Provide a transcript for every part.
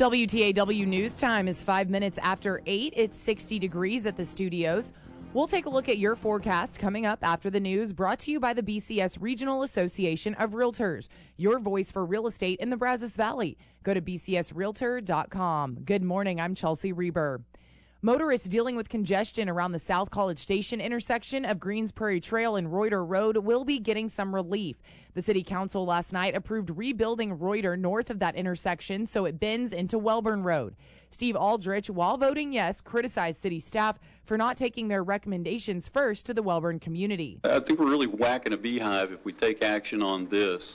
WTAW News Time is 5 minutes after 8. It's 60 degrees at the studios. We'll take a look at your forecast coming up after the news, brought to you by the BCS Regional Association of Realtors, your voice for real estate in the Brazos Valley. Go to bcsrealtor.com. Good morning, I'm Chelsea Reber. Motorists dealing with congestion around the South College Station intersection of Greens Prairie Trail and Reuter Road will be getting some relief. The City Council last night approved rebuilding Reuter north of that intersection so it bends into Welborn Road. Steve Aldrich, while voting yes, criticized city staff for not taking their recommendations first to the Welborn community. I think we're really whacking a beehive if we take action on this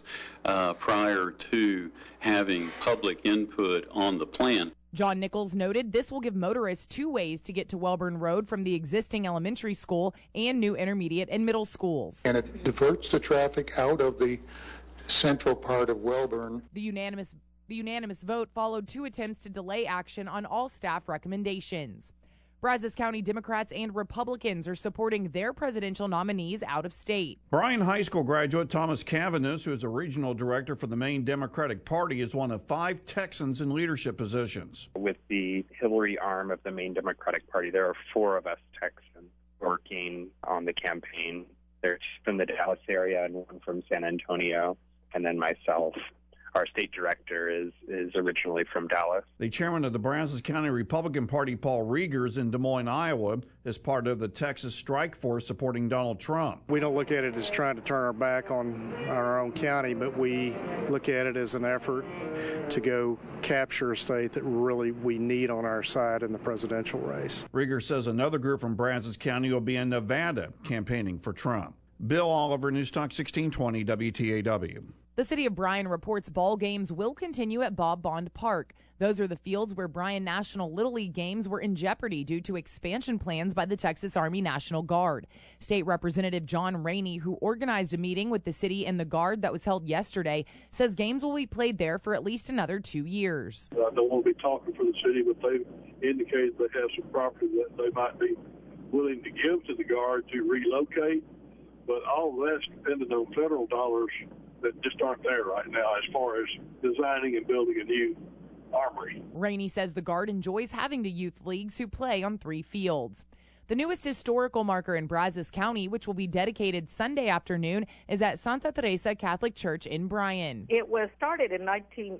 prior to having public input on the plan. John Nichols noted this will give motorists two ways to get to Welborn Road from the existing elementary school and new intermediate and middle schools. And it diverts the traffic out of the central part of Welborn. The unanimous vote followed two attempts to delay action on all staff recommendations. Brazos County Democrats and Republicans are supporting their presidential nominees out of state. Bryan High School graduate Thomas Cavanis, who is a regional director for the Maine Democratic Party, is one of 5 Texans in leadership positions. With the Hillary arm of the Maine Democratic Party, there are 4 of us Texans working on the campaign. There's from the Dallas area and one from San Antonio, and then myself. Our state director is originally from Dallas. The chairman of the Brazos County Republican Party, Paul Rieger, is in Des Moines, Iowa, as part of the Texas strike force supporting Donald Trump. We don't look at it as trying to turn our back on our own county, but we look at it as an effort to go capture a state that really we need on our side in the presidential race. Rieger says another group from Brazos County will be in Nevada campaigning for Trump. Bill Oliver, News Talk 1620 WTAW. The city of Bryan reports ball games will continue at Bob Bond Park. Those are the fields where Bryan National Little League games were in jeopardy due to expansion plans by the Texas Army National Guard. State Representative John Rainey, who organized a meeting with the city and the Guard that was held yesterday, says games will be played there for at least another 2 years. I don't want to be talking for the city, but they've indicated they have some property that they might be willing to give to the Guard to relocate. But all of that's dependent on federal dollars that just aren't there right now as far as designing and building a new armory. Rainey says the Guard enjoys having the youth leagues who play on 3 fields. The newest historical marker in Brazos County, which will be dedicated Sunday afternoon, is at Santa Teresa Catholic Church in Bryan. It was started in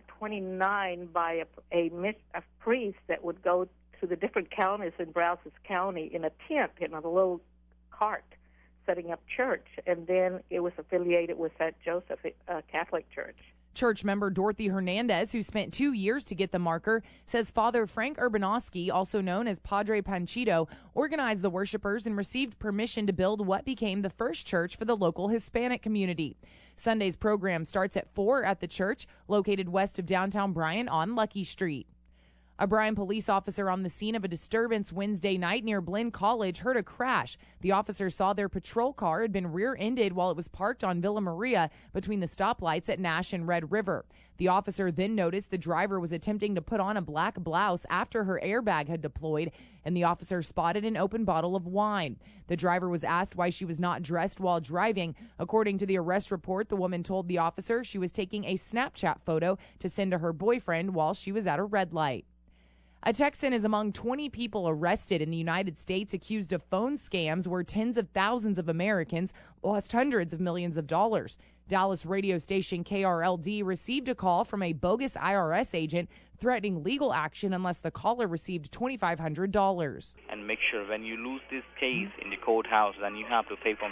1929 by a priest that would go to the different counties in Brazos County in a tent, in a little cart, setting up church, and then it was affiliated with St. Joseph Catholic Church. Church member Dorothy Hernandez, who spent 2 years to get the marker, says Father Frank Urbanowski, also known as Padre Panchito, organized the worshipers and received permission to build what became the first church for the local Hispanic community. Sunday's program starts at 4 at the church, located west of downtown Bryan on Lucky Street. A Bryan police officer on the scene of a disturbance Wednesday night near Blinn College heard a crash. The officer saw their patrol car had been rear-ended while it was parked on Villa Maria between the stoplights at Nash and Red River. The officer then noticed the driver was attempting to put on a black blouse after her airbag had deployed, and the officer spotted an open bottle of wine. The driver was asked why she was not dressed while driving. According to the arrest report, the woman told the officer she was taking a Snapchat photo to send to her boyfriend while she was at a red light. A Texan is among 20 people arrested in the United States accused of phone scams where tens of thousands of Americans lost hundreds of millions of dollars. Dallas radio station KRLD received a call from a bogus IRS agent threatening legal action unless the caller received $2,500. And make sure when you lose this case in the courthouse, then you have to pay from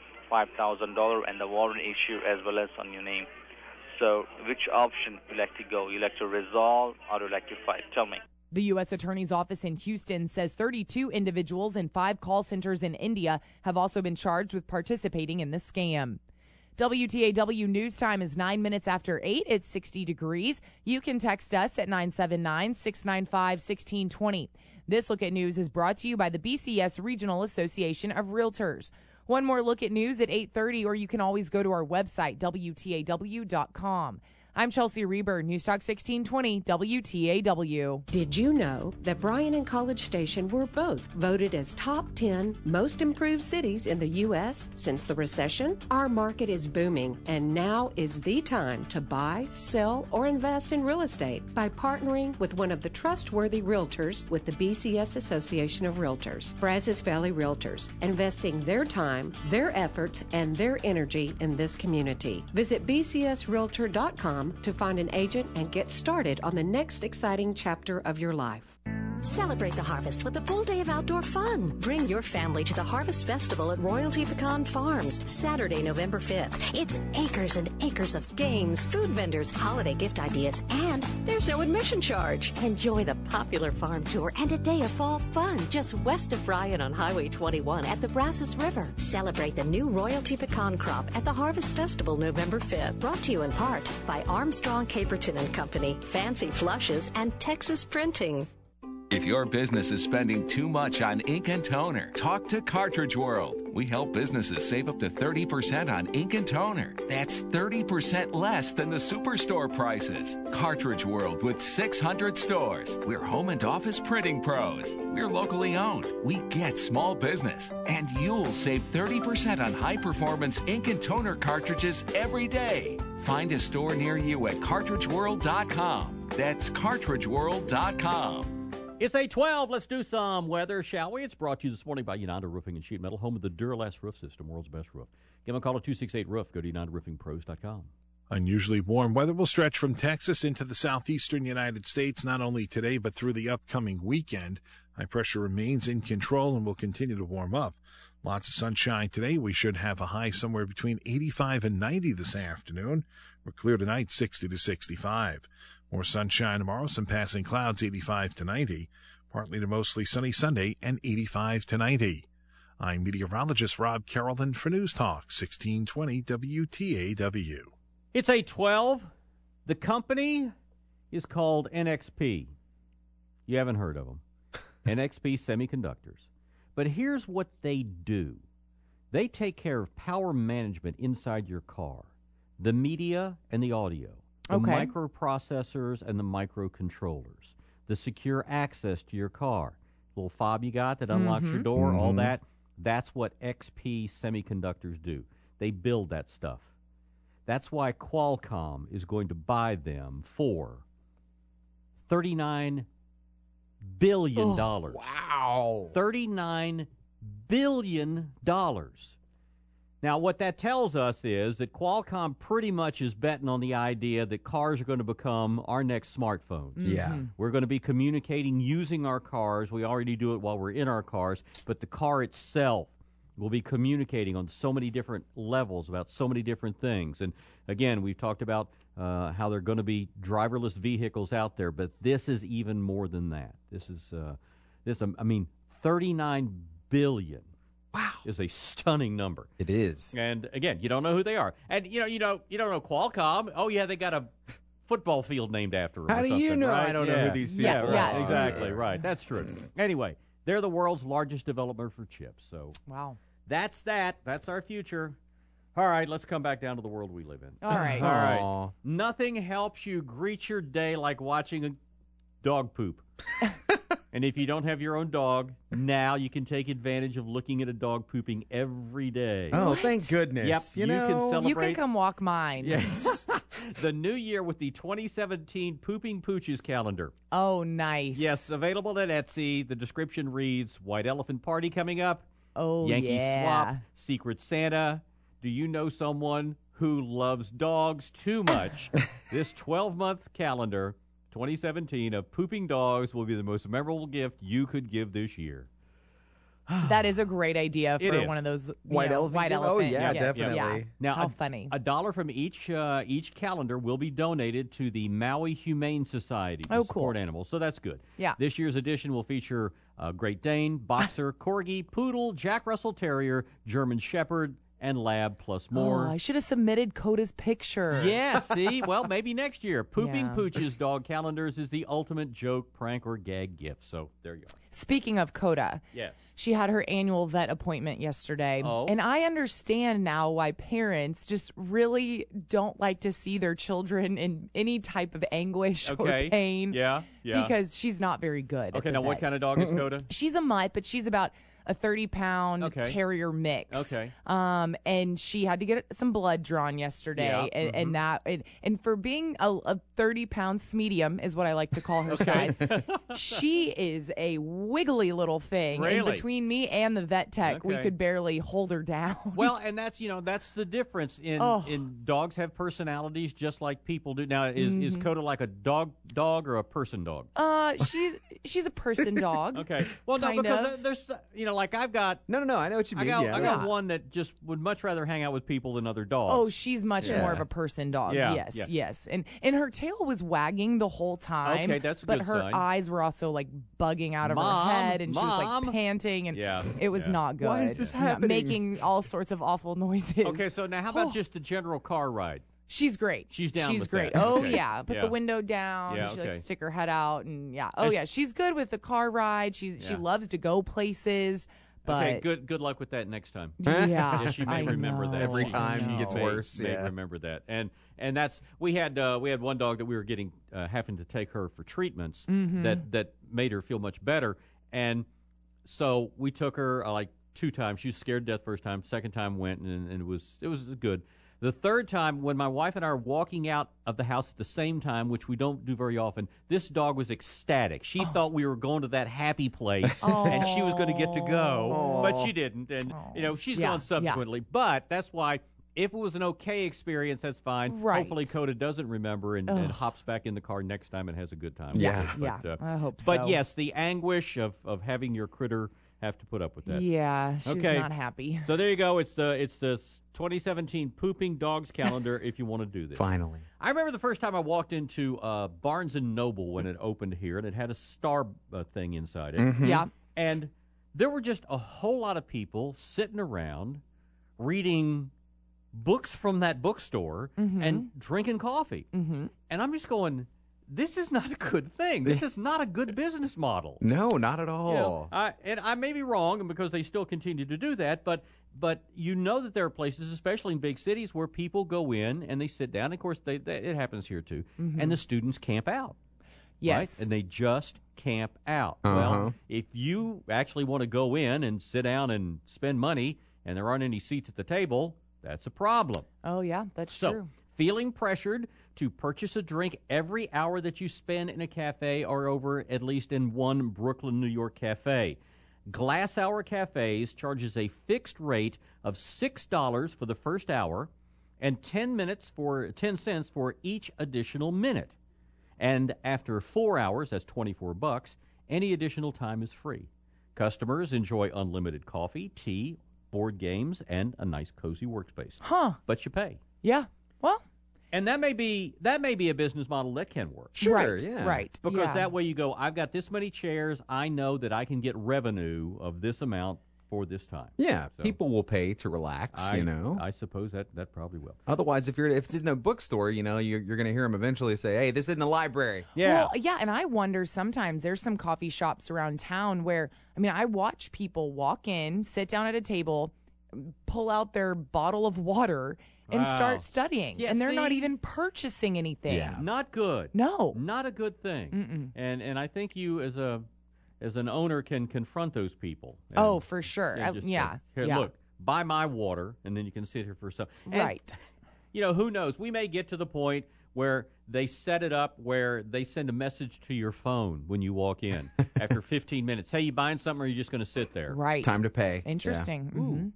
$25,000 and the warrant issue as well as on your name. So which option you like to go? You like to resolve or you like to fight? Tell me. The U.S. Attorney's Office in Houston says 32 individuals in 5 call centers in India have also been charged with participating in the scam. WTAW News Time is 9 minutes after 8. It's 60 degrees. You can text us at 979-695-1620. This Look at News is brought to you by the BCS Regional Association of Realtors. One more look at news at 8:30, or you can always go to our website, WTAW.com. I'm Chelsea Reber, News Talk 1620 WTAW. Did you know that Bryan and College Station were both voted as top 10 most improved cities in the U.S. since the recession? Our market is booming, and now is the time to buy, sell, or invest in real estate by partnering with one of the trustworthy realtors with the BCS Association of Realtors, Brazos Valley Realtors, investing their time, their efforts, and their energy in this community. Visit bcsrealtor.com to find an agent and get started on the next exciting chapter of your life. Celebrate the harvest with a full day of outdoor fun. Bring your family to the Harvest Festival at Royalty Pecan Farms, Saturday, November 5th. It's acres and acres of games, food vendors, holiday gift ideas, and there's no admission charge. Enjoy the popular farm tour and a day of fall fun just west of Bryan on Highway 21 at the Brazos River. Celebrate the new Royalty Pecan crop at the Harvest Festival November 5th. Brought to you in part by Armstrong Caperton and Company, Fancy Flushes, and Texas Printing. If your business is spending too much on ink and toner, talk to Cartridge World. We help businesses save up to 30% on ink and toner. That's 30% less than the superstore prices. Cartridge World with 600 stores. We're home and office printing pros. We're locally owned. We get small business. And you'll save 30% on high-performance ink and toner cartridges every day. Find a store near you at cartridgeworld.com. That's cartridgeworld.com. It's 8:12. Let's do some weather, shall we? It's brought to you this morning by United Roofing and Sheet Metal, home of the Duralast Roof System, world's best roof. Give them a call at 268-ROOF. Go to UnitedRoofingPros.com. Unusually warm weather will stretch from Texas into the southeastern United States, not only today but through the upcoming weekend. High pressure remains in control and will continue to warm up. Lots of sunshine today. We should have a high somewhere between 85 and 90 this afternoon. We're clear tonight, 60 to 65. More sunshine tomorrow, some passing clouds, 85 to 90. Partly to mostly sunny Sunday and 85 to 90. I'm meteorologist Rob Carrollton for News Talk 1620 WTAW. It's 8:12. The company is called NXP. You haven't heard of them. NXP Semiconductors. But here's what they do. They take care of power management inside your car, the media and the audio, the microprocessors and the microcontrollers, the secure access to your car, little fob you got that unlocks your door, all that. That's what XP Semiconductors do. They build that stuff. That's why Qualcomm is going to buy them for $39 billion. Wow. $39 billion. Now, what that tells us is that Qualcomm pretty much is betting on the idea that cars are going to become our next smartphones. Yeah. We're going to be communicating using our cars. We already do it while we're in our cars, but the car itself will be communicating on so many different levels about so many different things. And, again, we've talked about how there are going to be driverless vehicles out there, but this is even more than that. This is, $39 billion. Wow, is a stunning number. It is. And again, you don't know who they are, and you don't know Qualcomm. Oh yeah, they got a football field named after them. How do you know? Right? I don't know who these people are. Yeah, exactly. Right, that's true. Anyway, they're the world's largest developer for chips. So wow, that's that. That's our future. All right, let's come back down to the world we live in. All right. All right. Nothing helps you greet your day like watching a dog poop. And if you don't have your own dog, now you can take advantage of looking at a dog pooping every day. Oh, thank goodness. Yep, you can celebrate. You can come walk mine. Yes. The new year with the 2017 Pooping Pooches calendar. Oh, nice. Yes, available at Etsy. The description reads, White Elephant Party coming up. Oh, Yankee Swap, Secret Santa. Do you know someone who loves dogs too much? This 12-month calendar 2017 of pooping dogs will be the most memorable gift you could give this year. That is a great idea for one of those white elephant. Oh yeah, definitely. Yeah. Now, how funny! $1 from each calendar will be donated to the Maui Humane Society to support animals. So that's good. Yeah. This year's edition will feature Great Dane, Boxer, Corgi, Poodle, Jack Russell Terrier, German Shepherd, and lab plus more. Oh, I should have submitted Coda's picture. Yeah, see? Well, maybe next year. Pooping Yeah. Pooch's Dog Calendars is the ultimate joke, prank, or gag gift. So there you go. Speaking of Coda, Yes. she had her annual vet appointment yesterday. Oh. And I understand now why parents just really don't like to see their children in any type of anguish Okay. or pain. Yeah. Because she's not very good. Okay, now what kind of dog is Coda? She's a mutt, but she's about a 30-pound Okay. terrier mix. Okay. And she had to get some blood drawn yesterday, Yeah, and for being a 30-pound medium is what I like to call her Okay. size. She is a wiggly little thing. And Really? between me and the vet tech, we Okay. could barely hold her down. Well, and that's the difference in dogs have personalities just like people do. Now, is Coda like a dog or a person dog? She's a person dog. Okay. Well, no, kind because of. there's like I've got. No, I know what you mean. I yeah. got one that just would much rather hang out with people than other dogs. Oh, she's much Yeah. more of a person dog. Yeah, Yes, yeah. yes. And her tail was wagging the whole time. Okay, that's a but good her sign. eyes were also like bugging out of Mom, her head, and she was Mom. like panting, and Yeah, it was yeah. not good. Why is this Yeah, happening? making all sorts of awful noises. Okay, so now how about just the general car ride? She's great. She's down She's with great. that. Oh Okay. yeah, put Yeah. the window down. Yeah, She likes okay. to stick her head out, and yeah. Oh And yeah, she's good with the car ride. She loves to go places. But Okay, good luck with that next time. Yeah, Yeah, she may I remember know. that. Every She- time she gets may- worse, May yeah. remember that, and that's we had one dog that we were getting having to take her for treatments that made her feel much better, and so we took her like 2 times. She was scared to death first time. Second time went and it was good. The third time, when my wife and I are walking out of the house at the same time, which we don't do very often, this dog was ecstatic. She thought we were going to that happy place, and she was going to get to go, but she didn't. And she's Yeah, gone subsequently. But that's why, if it was an okay experience, that's fine. Right. Hopefully, Coda doesn't remember and hops back in the car next time and has a good time. Yeah. with it. But, I hope But so. yes, the anguish of having your critter have to put up with that. Yeah, she's Okay. not happy. So there you go. It's the 2017 Pooping Dogs Calendar if you want to do this. Finally. I remember the first time I walked into Barnes & Noble when it opened here, and it had a star thing inside it. Yeah. And there were just a whole lot of people sitting around reading books from that bookstore and drinking coffee. Mm-hmm. And I'm just going, this is not a good thing. This is not a good business model. No, not at You all. know, and I may be wrong because they still continue to do that, but you know that there are places, especially in big cities, where people go in and they sit down. Of course, it happens here too, and the students camp out. Yes. Right? And they just camp out. Uh-huh. Well, if you actually want to go in and sit down and spend money and there aren't any seats at the table, that's a problem. Oh yeah, that's So, true. feeling pressured to purchase a drink every hour that you spend in a cafe or over at least in one Brooklyn, New York cafe. Glass Hour Cafes charges a fixed rate of $6 for the first hour and 10 cents for each additional minute. And after 4 hours, that's $24, any additional time is free. Customers enjoy unlimited coffee, tea, board games, and a nice cozy workspace. Huh. But you pay. Yeah. Well, And that may be a business model that can work. Sure, right, yeah. right. Because yeah. that way you go, I've got this many chairs. I know that I can get revenue of this amount for this time. Yeah, So, people will pay to relax, I suppose that probably will. Otherwise, if it's in a bookstore, you're going to hear them eventually say, hey, this isn't a library. Yeah. Well, yeah, and I wonder sometimes there's some coffee shops around town where, I watch people walk in, sit down at a table, pull out their bottle of water, and Wow. start studying. Yeah, and they're not see? even purchasing anything. Yeah. Not good. No. Not a good thing. Mm-mm. And I think you as an owner can confront those people. And, Oh, for sure. and just say, Yeah. Here, yeah. look, buy my water, and then you can sit here for some. And, Right. Who knows? We may get to the point where they set it up where they send a message to your phone when you walk in after 15 minutes. Hey, you buying something, or are you just going to sit there? Right. Time to pay. Interesting. Ooh. Mhm.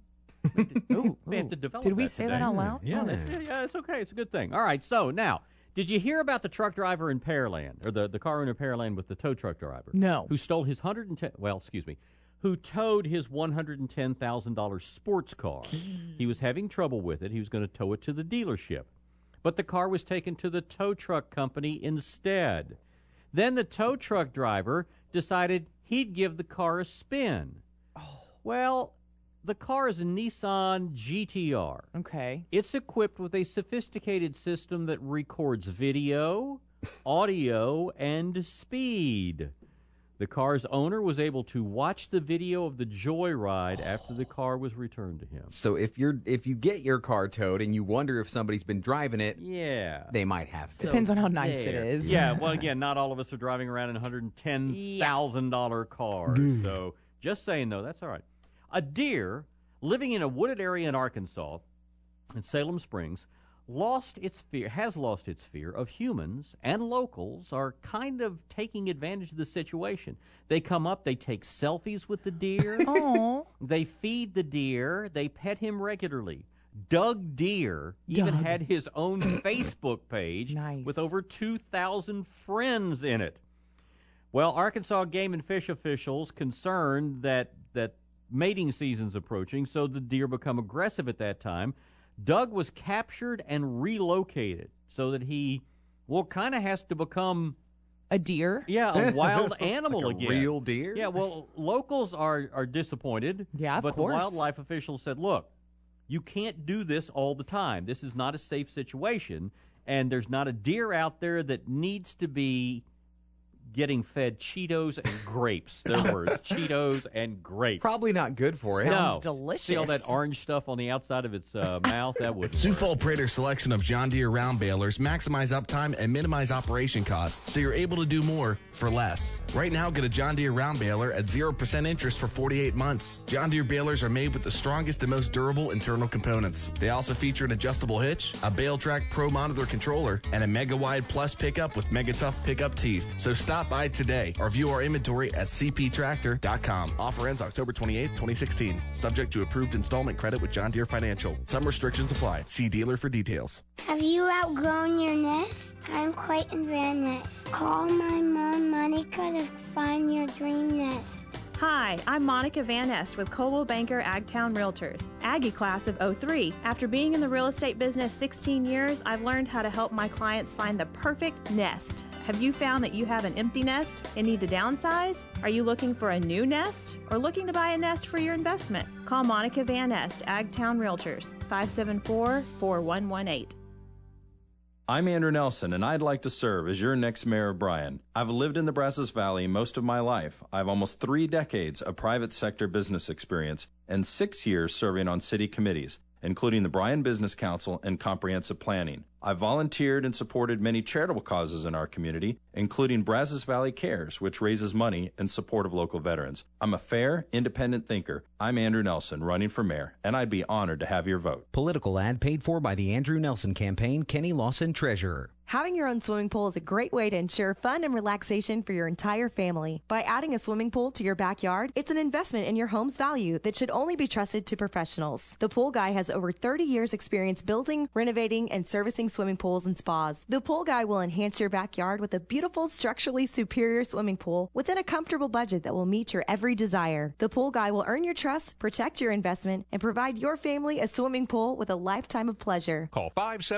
Ooh, We have ooh. to develop Did we that say today. that out loud? Yeah, it's okay. It's a good thing. All right, so now, did you hear about the truck driver in Pearland, or the car owner in Pearland with the tow truck driver? No. Who stole his who towed his $110,000 sports car. He was having trouble with it. He was going to tow it to the dealership. But the car was taken to the tow truck company instead. Then the tow truck driver decided he'd give the car a spin. Well, The car is a Nissan GTR. Okay. It's equipped with a sophisticated system that records video, audio, and speed. The car's owner was able to watch the video of the joyride after the car was returned to him. So if you get your car towed and you wonder if somebody's been driving it, yeah, they might have to. Depends on how nice it is. Yeah, well, again, not all of us are driving around in $110,000 cars. So just saying, though, that's all right. A deer living in a wooded area in Arkansas, in Salem Springs, has lost its fear of humans, and locals are kind of taking advantage of the situation. They come up, they take selfies with the deer. Aww. They feed the deer, they pet him regularly. Doug Deer even had his own Facebook page with over 2,000 friends in it. Well, Arkansas Game and Fish officials concerned that mating season's approaching, so the deer become aggressive at that time. Doug was captured and relocated so that he, kind of has to become a deer. Yeah, a wild animal like again. A real deer? Yeah, well, locals are disappointed. Yeah, but course. The wildlife officials said, look, you can't do this all the time. This is not a safe situation, and there's not a deer out there that needs to be getting fed Cheetos and grapes. Their words, Cheetos and grapes. Probably not good for it. Sounds delicious. See all that orange stuff on the outside of its mouth? That would. Sioux Falls Prater's selection of John Deere round balers maximize uptime and minimize operation costs, so you're able to do more for less. Right now, get a John Deere round baler at 0% interest for 48 months. John Deere balers are made with the strongest and most durable internal components. They also feature an adjustable hitch, a Bale Track Pro Monitor controller, and a Mega Wide Plus pickup with Mega Tough pickup teeth. So stop by today or view our inventory at cptractor.com. Offer ends October 28th, 2016. Subject to approved installment credit with John Deere Financial. Some restrictions apply. See dealer for details. Have you outgrown your nest? I'm Clayton Van Ness. Call my mom, Monica, to find your dream nest. Hi, I'm Monica Van Nest with Coldwell Banker Agtown Realtors, Aggie class of 03. After being in the real estate business 16 years, I've learned how to help my clients find the perfect nest. Have you found that you have an empty nest and need to downsize? Are you looking for a new nest or looking to buy a nest for your investment? Call Monica Van Nest, Agtown Realtors, 574-4118. I'm Andrew Nelson, and I'd like to serve as your next mayor of Bryan. I've lived in the Brazos Valley most of my life. I have almost 3 decades of private sector business experience and 6 years serving on city committees, including the Bryan Business Council and Comprehensive Planning. I've volunteered and supported many charitable causes in our community, including Brazos Valley Cares, which raises money in support of local veterans. I'm a fair, independent thinker. I'm Andrew Nelson, running for mayor, and I'd be honored to have your vote. Political ad paid for by the Andrew Nelson campaign, Kenny Lawson, Treasurer. Having your own swimming pool is a great way to ensure fun and relaxation for your entire family. By adding a swimming pool to your backyard, it's an investment in your home's value that should only be trusted to professionals. The Pool Guy has over 30 years experience building, renovating, and servicing swimming pools and spas. The Pool Guy will enhance your backyard with a beautiful, structurally superior swimming pool within a comfortable budget that will meet your every desire. The Pool Guy will earn your trust, protect your investment, and provide your family a swimming pool with a lifetime of pleasure. Call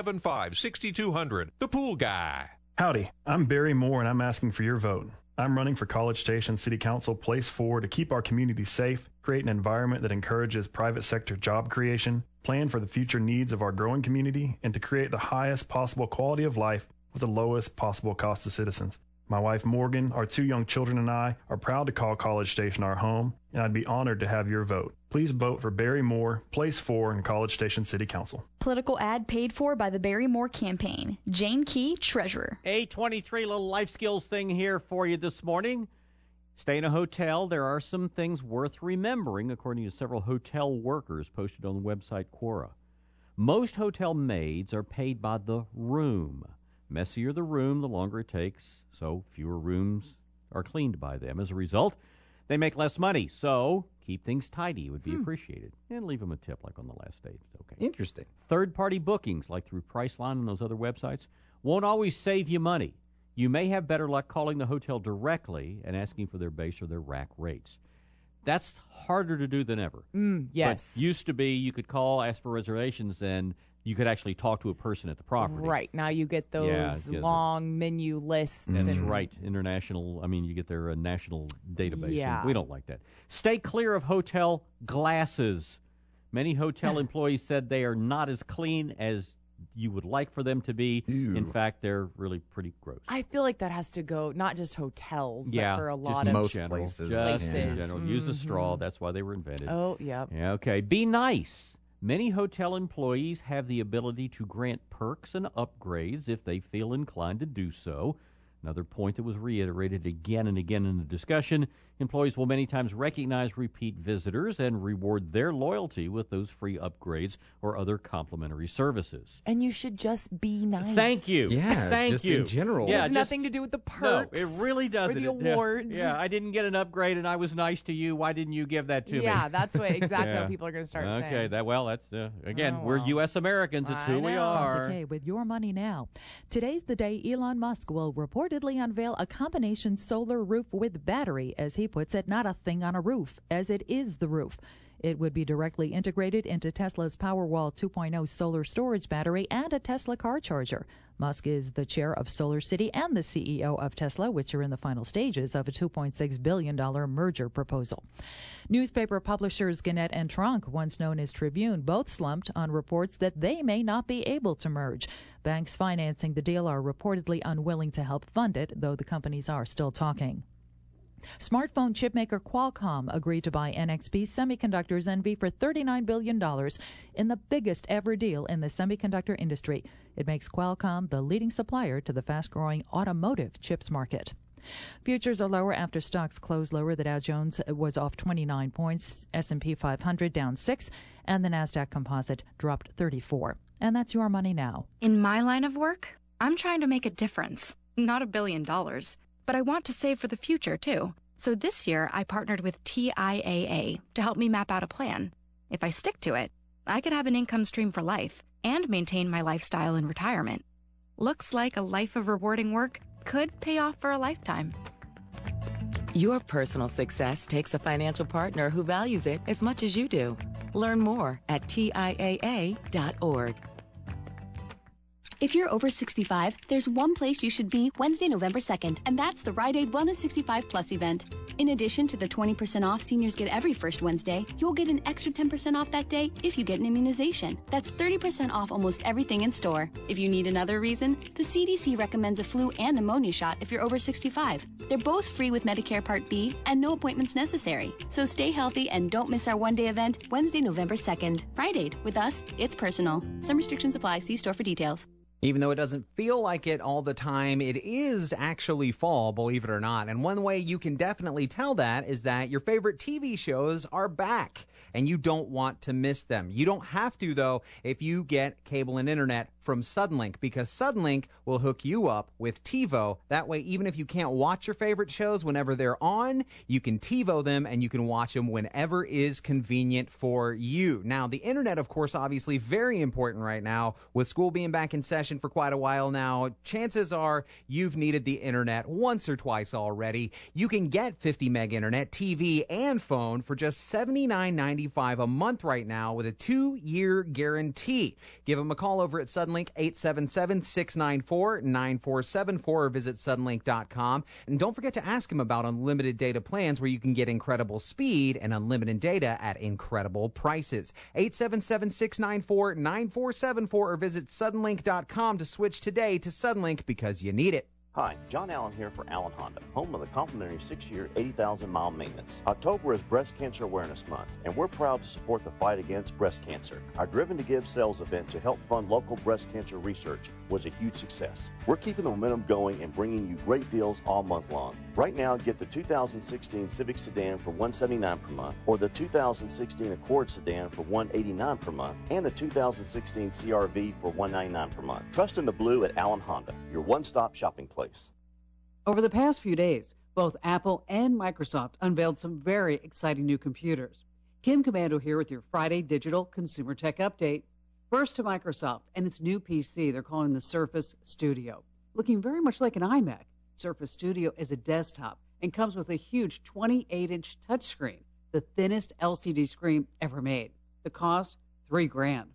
575-6200. The Pool Guy. Howdy, I'm Barry Moore, and I'm asking for your vote. I'm running for College Station City Council Place 4 to keep our community safe, create an environment that encourages private sector job creation, plan for the future needs of our growing community, and to create the highest possible quality of life with the lowest possible cost to citizens. My wife Morgan, our 2 young children, and I are proud to call College Station our home, and I'd be honored to have your vote. Please vote for Barry Moore, Place 4 in College Station City Council. Political ad paid for by the Barry Moore campaign. Jane Key, Treasurer. A 23 little life skills thing here for you this morning. Stay in a hotel. There are some things worth remembering, according to several hotel workers posted on the website Quora. Most hotel maids are paid by the room. Messier the room, the longer it takes, so fewer rooms are cleaned by them. As a result, they make less money. So keep things tidy would be appreciated. And leave them a tip like on the last day. Okay. Interesting. Third-party bookings, like through Priceline and those other websites, won't always save you money. You may have better luck calling the hotel directly and asking for their base or their rack rates. That's harder to do than ever. Yes. But used to be you could call, ask for reservations, and you could actually talk to a person at the property. Right. Now you get those long menu lists. That's right. International, you get their national database. Yeah. We don't like that. Stay clear of hotel glasses. Many hotel employees said they are not as clean as you would like for them to be. Ew. In fact, they're really pretty gross. I feel like that has to go not just hotels, but for a lot just of most general, places. Just Yeah. in general. Use a straw. That's why they were invented. Oh, yeah. Yeah, okay. Be nice. Many hotel employees have the ability to grant perks and upgrades if they feel inclined to do so. Another point that was reiterated again and again in the discussion, employees will many times recognize repeat visitors and reward their loyalty with those free upgrades or other complimentary services. And you should just be nice. Thank you. Yeah, Thank just you. in general. It has nothing to do with the perks. No, it really doesn't. Or the awards. Yeah, I didn't get an upgrade and I was nice to you. Why didn't you give that to me? Yeah, that's exactly what people are going to start saying. Okay, that's, again, we're U.S. Americans. It's who we are. Okay, with your money now. Today's the day Elon Musk will reportedly unveil a combination solar roof with battery, as he puts it, not a thing on a roof, as it is the roof. It would be directly integrated into Tesla's Powerwall 2.0 solar storage battery and a Tesla car charger. Musk is the chair of Solar City and the CEO of Tesla, which are in the final stages of a $2.6 billion merger proposal. Newspaper publishers Gannett and Tronc, once known as Tribune, both slumped on reports that they may not be able to merge. Banks financing the deal are reportedly unwilling to help fund it, though the companies are still talking. Smartphone chipmaker Qualcomm agreed to buy NXP Semiconductors NV for $39 billion in the biggest ever deal in the semiconductor industry. It makes Qualcomm the leading supplier to the fast-growing automotive chips market. Futures are lower after stocks closed lower. The Dow Jones was off 29 points, S&P 500 down 6, and the NASDAQ Composite dropped 34. And that's your money now. In my line of work, I'm trying to make a difference. Not $1 billion. But I want to save for the future, too. So this year, I partnered with TIAA to help me map out a plan. If I stick to it, I could have an income stream for life and maintain my lifestyle in retirement. Looks like a life of rewarding work could pay off for a lifetime. Your personal success takes a financial partner who values it as much as you do. Learn more at TIAA.org. If you're over 65, there's one place you should be Wednesday, November 2nd, and that's the Rite Aid Wellness 65 Plus event. In addition to the 20% off seniors get every first Wednesday, you'll get an extra 10% off that day if you get an immunization. That's 30% off almost everything in store. If you need another reason, the CDC recommends a flu and pneumonia shot if you're over 65. They're both free with Medicare Part B and no appointments necessary. So stay healthy and don't miss our one-day event, Wednesday, November 2nd. Rite Aid. With us, it's personal. Some restrictions apply. See store for details. Even though it doesn't feel like it all the time, it is actually fall, believe it or not. And one way you can definitely tell that is that your favorite TV shows are back, and you don't want to miss them. You don't have to, though, if you get cable and internet from Suddenlink, because Suddenlink will hook you up with TiVo. That way, even if you can't watch your favorite shows whenever they're on, you can TiVo them and you can watch them whenever is convenient for you. Now, the internet, of course, obviously very important right now. With school being back in session for quite a while now, chances are you've needed the internet once or twice already. You can get 50 meg internet, TV, and phone for just $79.95 a month right now with a 2-year guarantee. Give them a call over at Suddenlink, 877-694-9474, or visit suddenlink.com. And don't forget to ask him about unlimited data plans where you can get incredible speed and unlimited data at incredible prices. 877-694-9474, or visit suddenlink.com to switch today to Suddenlink because you need it. Hi, John Allen here for Allen Honda, home of the complimentary 6-year, 80,000-mile maintenance. October is Breast Cancer Awareness Month, and we're proud to support the fight against breast cancer. Our Driven to Give sales event to help fund local breast cancer research was a huge success. We're keeping the momentum going and bringing you great deals all month long. Right now, get the 2016 Civic Sedan for $179 per month, or the 2016 Accord Sedan for $189 per month, and the 2016 CR-V for $199 per month. Trust in the blue at Allen Honda, your one-stop shopping place. Over the past few days, both Apple and Microsoft unveiled some very exciting new computers. Kim Komando here with your Friday Digital Consumer Tech Update. First to Microsoft and its new PC they're calling the Surface Studio. Looking very much like an iMac, Surface Studio is a desktop and comes with a huge 28-inch touchscreen, the thinnest LCD screen ever made. The cost, $3,000.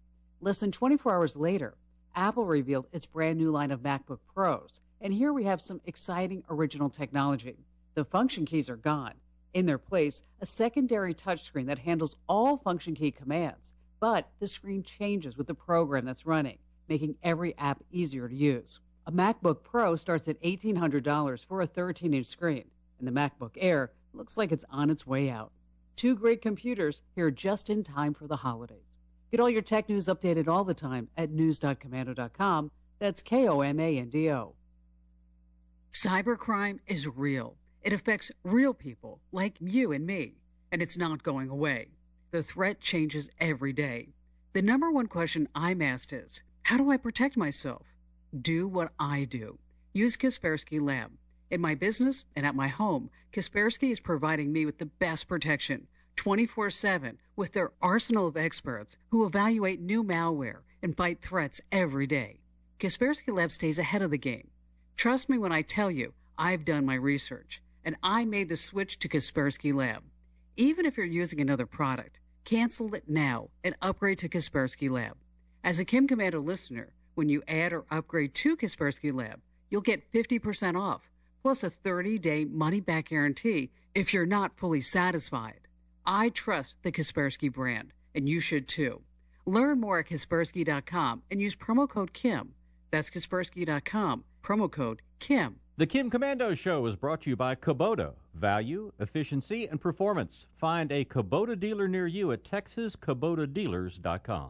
Less than 24 hours later, Apple revealed its brand new line of MacBook Pros. And here we have some exciting original technology. The function keys are gone. In their place, a secondary touchscreen that handles all function key commands. But the screen changes with the program that's running, making every app easier to use. A MacBook Pro starts at $1,800 for a 13-inch screen, and the MacBook Air looks like it's on its way out. Two great computers here just in time for the holidays. Get all your tech news updated all the time at news.komando.com. That's KOMANDO. Cybercrime is real. It affects real people like you and me, and it's not going away. The threat changes every day. The number one question I'm asked is, how do I protect myself? Do what I do. Use Kaspersky Lab. In my business and at my home, Kaspersky is providing me with the best protection, 24/7, with their arsenal of experts who evaluate new malware and fight threats every day. Kaspersky Lab stays ahead of the game. Trust me when I tell you, I've done my research, and I made the switch to Kaspersky Lab. Even if you're using another product, cancel it now and upgrade to Kaspersky Lab. As a Kim Komando listener, when you add or upgrade to Kaspersky Lab, you'll get 50% off, plus a 30-day money-back guarantee if you're not fully satisfied. I trust the Kaspersky brand, and you should too. Learn more at Kaspersky.com and use promo code KIM. That's Kaspersky.com, promo code KIM. The Kim Komando Show is brought to you by Kubota. Value, efficiency, and performance. Find a Kubota dealer near you at TexasKubotaDealers.com.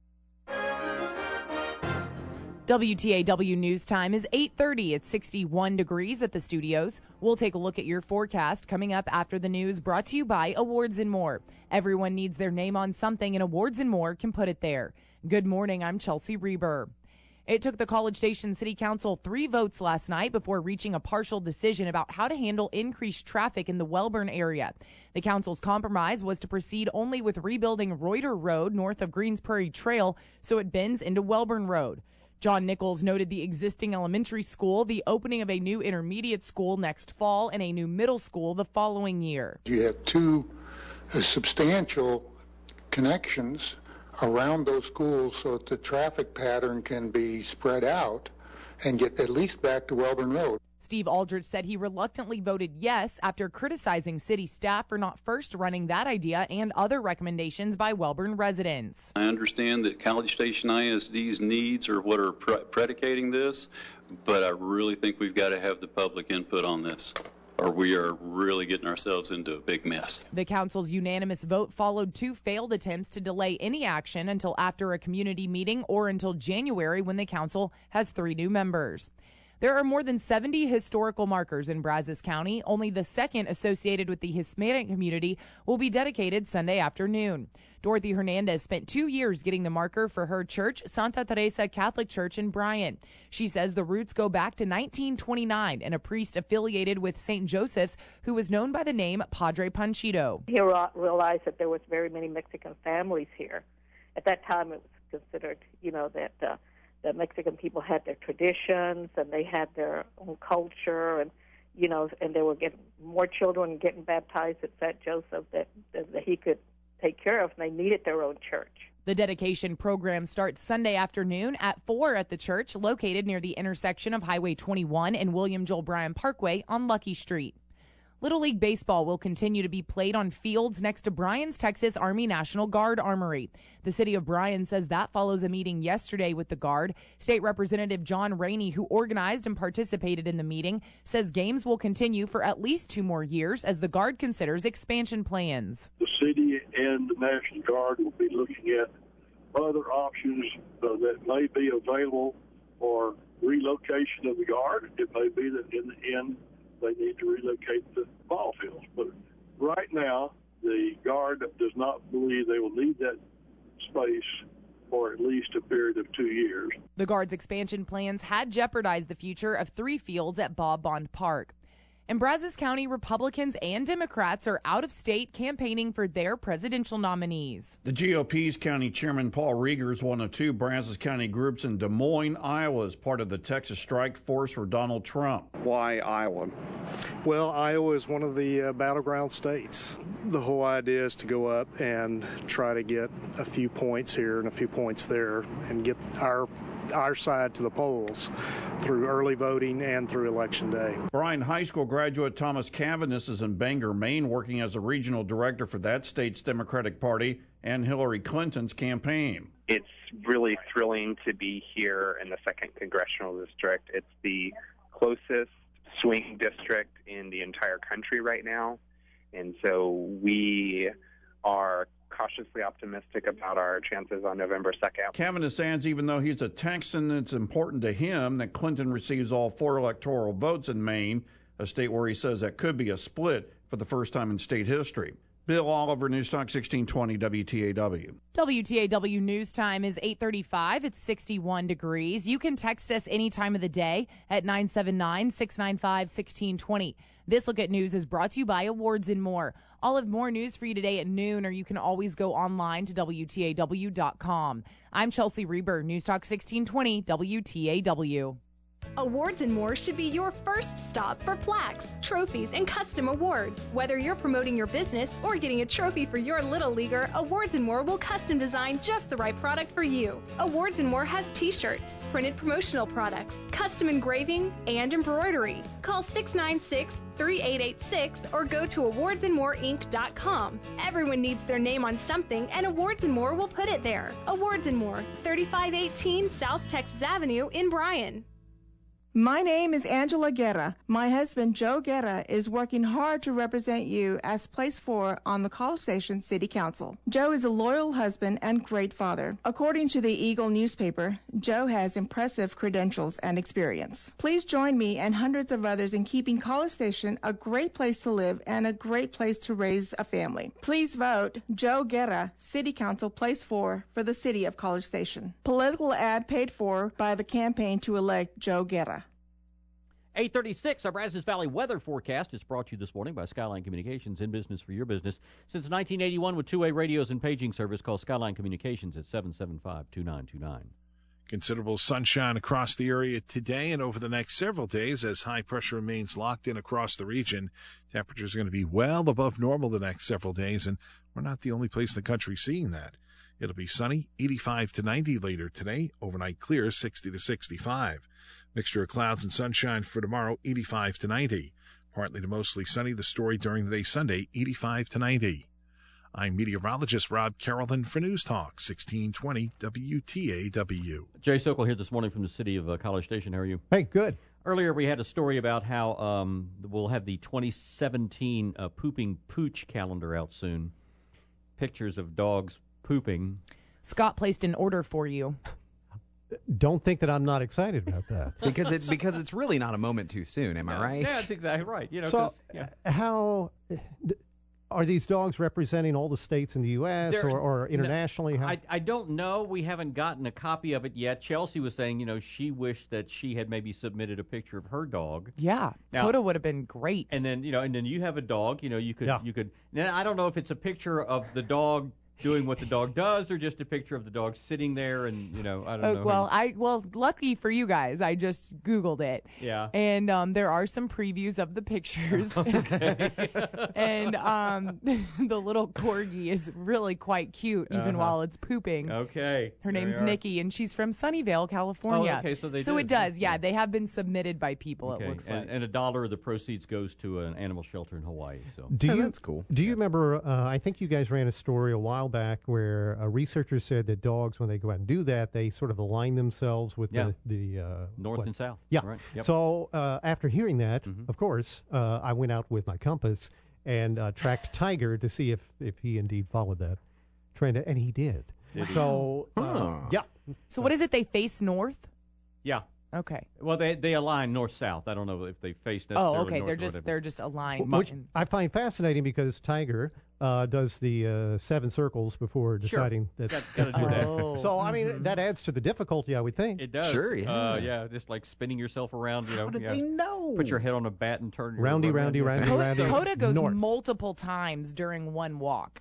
WTAW News Time is 8:30. It's 61 degrees at the studios. We'll take a look at your forecast coming up after the news, brought to you by Awards and More. Everyone needs their name on something, and Awards and More can put it there. Good morning, I'm Chelsea Reber. It took the College Station City Council 3 votes last night before reaching a partial decision about how to handle increased traffic in the Welborn area. The council's compromise was to proceed only with rebuilding Reuter Road north of Greens Prairie Trail so it bends into Welborn Road. John Nichols noted the existing elementary school, the opening of a new intermediate school next fall, and a new middle school the following year. You have two substantial connections around those schools so that the traffic pattern can be spread out and get at least back to Welborn Road. Steve Aldrich said he reluctantly voted yes after criticizing city staff for not first running that idea and other recommendations by Welborn residents. I understand that College Station ISD's needs are what are predicating this, but I really think we've got to have the public input on this, or we are really getting ourselves into a big mess. The council's unanimous vote followed 2 failed attempts to delay any action until after a community meeting or until January when the council has 3 new members. There are more than 70 historical markers in Brazos County. Only the second associated with the Hispanic community will be dedicated Sunday afternoon. Dorothy Hernandez spent 2 years getting the marker for her church, Santa Teresa Catholic Church in Bryan. She says the roots go back to 1929 and a priest affiliated with St. Joseph's who was known by the name Padre Panchito. He realized that there was very many Mexican families here. At that time, it was considered, that the Mexican people had their traditions and they had their own culture, and and they were getting more children getting baptized at St. Joseph that he could take care of, and they needed their own church. The dedication program starts Sunday afternoon at 4 at the church located near the intersection of Highway 21 and William Joel Bryan Parkway on Lucky Street. Little League Baseball will continue to be played on fields next to Bryan's Texas Army National Guard Armory. The city of Bryan says that follows a meeting yesterday with the Guard. State Representative John Rainey, who organized and participated in the meeting, says games will continue for at least 2 more years as the Guard considers expansion plans. The city and the National Guard will be looking at other options that may be available for relocation of the Guard. It may be that in the end they need to relocate the ball fields. But right now, the Guard does not believe they will need that space for at least a period of 2 years. The Guard's expansion plans had jeopardized the future of 3 fields at Bob Bond Park. And Brazos County Republicans and Democrats are out of state campaigning for their presidential nominees. The GOP's county chairman, Paul Rieger, is one of two Brazos County groups in Des Moines, Iowa, as part of the Texas strike force for Donald Trump. Why Iowa? Well, Iowa is one of the battleground states. The whole idea is to go up and try to get a few points here and a few points there and get our side to the polls through early voting and through Election Day. Bryan High School graduate Thomas Cavanis is in Bangor, Maine, working as a regional director for that state's Democratic Party and Hillary Clinton's campaign. It's really thrilling to be here in the 2nd Congressional District. It's the closest swing district in the entire country right now, and so we are cautiously optimistic about our chances on November 2nd. Cavanis adds even though he's a Texan, it's important to him that Clinton receives all 4 electoral votes in Maine, a state where he says that could be a split for the first time in state history. Bill Oliver, News Talk 1620 WTAW. WTAW News Time is 8:35. It's 61 degrees. You can text us any time of the day at 979-695-1620. This Look at News is brought to you by Awards and More. I'll have more news for you today at noon, or you can always go online to WTAW.com. I'm Chelsea Reber, News Talk 1620 WTAW. Awards and More should be your first stop for plaques, trophies, and custom awards. Whether you're promoting your business or getting a trophy for your little leaguer, Awards and More will custom design just the right product for you. Awards and More has t-shirts, printed promotional products, custom engraving, and embroidery. Call 696-3886 or go to awardsandmoreinc.com. Everyone needs their name on something, and Awards and More will put it there. Awards and More, 3518 South Texas Avenue in Bryan. My name is Angela Guerra. My husband, Joe Guerra, is working hard to represent you as Place 4 on the College Station City Council. Joe is a loyal husband and great father. According to the Eagle newspaper, Joe has impressive credentials and experience. Please join me and hundreds of others in keeping College Station a great place to live and a great place to raise a family. Please vote Joe Guerra, City Council, Place 4 for the city of College Station. Political ad paid for by the campaign to elect Joe Guerra. 8:36, our Brazos Valley weather forecast is brought to you this morning by Skyline Communications, in business for your business. Since 1981 with two-way radios and paging service, call Skyline Communications at 775-2929. Considerable sunshine across the area today and over the next several days as high pressure remains locked in across the region. Temperatures are going to be well above normal the next several days, and we're not the only place in the country seeing that. It'll be sunny, 85 to 90 later today, overnight clear, 60 to 65. Mixture of clouds and sunshine for tomorrow, 85 to 90. Partly to mostly sunny, the story during the day Sunday, 85 to 90. I'm meteorologist Rob Carrollton for News Talk 1620 WTAW. Jay Sokol here this morning from the city of College Station. How are you? Hey, good. Earlier we had a story about how we'll have the 2017 Pooping Pooch calendar out soon. Pictures of dogs pooping. Scott placed an order for you. Don't think that I'm not excited about that. because it's really not a moment too soon, am I right? Yeah, that's exactly right. You know, so how are these dogs representing all the states in the U.S. or internationally? I don't know. We haven't gotten a copy of it yet. Chelsea was saying, she wished that she had maybe submitted a picture of her dog. Yeah, Coda would have been great. And then you have a dog. You could. Now I don't know if it's a picture of the dog doing what the dog does, or just a picture of the dog sitting there, and I don't know. Well, lucky for you guys, I just Googled it. Yeah. And there are some previews of the pictures. Okay. And the little corgi is really quite cute, even while it's pooping. Okay. Her name's Nikki, and she's from Sunnyvale, California. Oh, okay, so it does. Yeah, they have been submitted by people. Okay. It looks like. And $1 of the proceeds goes to an animal shelter in Hawaii. So that's cool. Do you remember? I think you guys ran a story a while back where a researcher said that dogs, when they go out and do that, they sort of align themselves with the north and south. Yeah. Right. Yep. So after hearing that, of course, I went out with my compass and tracked Tiger to see if he indeed followed that trend, and he did. So yeah. So what is it? They face north? Yeah. Okay. Well, they align north-south. I don't know if they face necessarily Oh, okay. north They're just aligned. Which I find fascinating because Tiger does the 7 circles before deciding that. Gotta do that. Oh. So, I mean, that adds to the difficulty, I would think. It does. Sure, yeah, just like spinning yourself around. How did they know? Put your head on a bat and turn roundy. Hoda goes north. multiple times during one walk.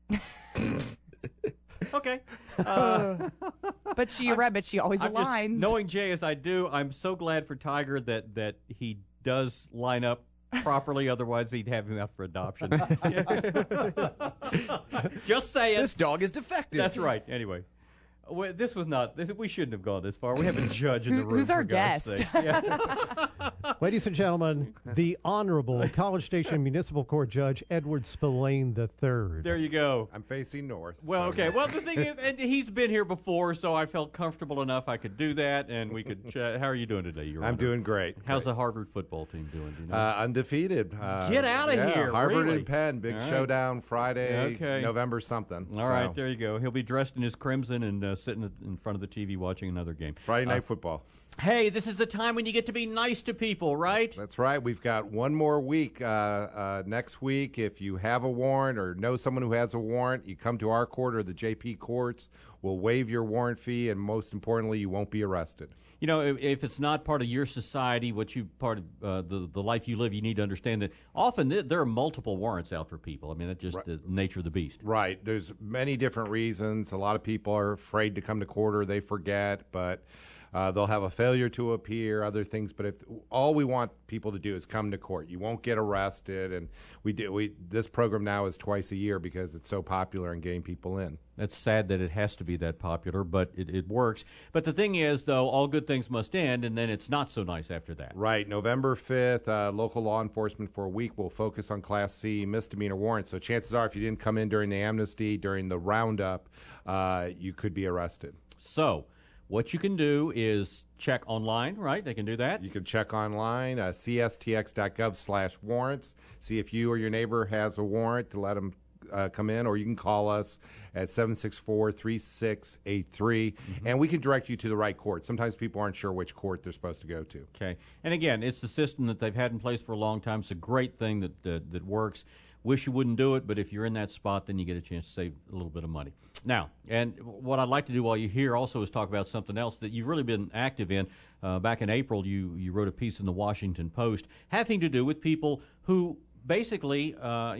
Okay. But you're right, but she always aligns. Knowing Jay as I do, I'm so glad for Tiger that he does line up properly. Otherwise, he'd have him out for adoption. Just saying. This dog is defective. That's right. Anyway. This was not. We shouldn't have gone this far. We have a judge in the room. Who's our for God's guest? sakes. Yeah. Ladies and gentlemen, the Honorable College Station Municipal Court Judge Edward Spillane III. There you go. I'm facing north. Well, okay. Well, the thing is, and he's been here before, so I felt comfortable enough I could do that, and we could chat. How are you doing today, Your Honor? I'm doing great. How's the Harvard football team doing? Do you know? Undefeated. Get out of here. Harvard really? and Penn. Big showdown Friday, November something. All right, there you go. He'll be dressed in his crimson and sitting in front of the TV watching another game. Friday night football. Hey, this is the time when you get to be nice to people, right? That's right. We've got one more week. Next week, if you have a warrant or know someone who has a warrant, you come to our court or the JP courts. We'll waive your warrant fee, and most importantly, you won't be arrested. You know, if it's not part of your society, part of the life you live, you need to understand that often there are multiple warrants out for people. I mean, that's just the nature of the beast. Right. There's many different reasons. A lot of people are afraid to come to court or they forget, but they'll have a failure to appear, other things. But if all we want people to do is come to court, you won't get arrested. And this program now is twice a year because it's so popular and getting people in. That's sad that it has to be that popular, but it works. But the thing is, though, all good things must end, and then it's not so nice after that. Right. November 5th, local law enforcement for a week will focus on Class C misdemeanor warrants. So chances are if you didn't come in during the amnesty, during the roundup, you could be arrested. So what you can do is check online, right? They can do that. You can check online, cstx.gov/warrants. See if you or your neighbor has a warrant to let them come in, or you can call us at 764-3683, and we can direct you to the right court. Sometimes people aren't sure which court they're supposed to go to. Okay. And again, it's the system that they've had in place for a long time. It's a great thing that works. Wish you wouldn't do it, but if you're in that spot, then you get a chance to save a little bit of money. Now, and what I'd like to do while you're here also is talk about something else that you've really been active in. Back in April, you wrote a piece in the Washington Post having to do with people who basically,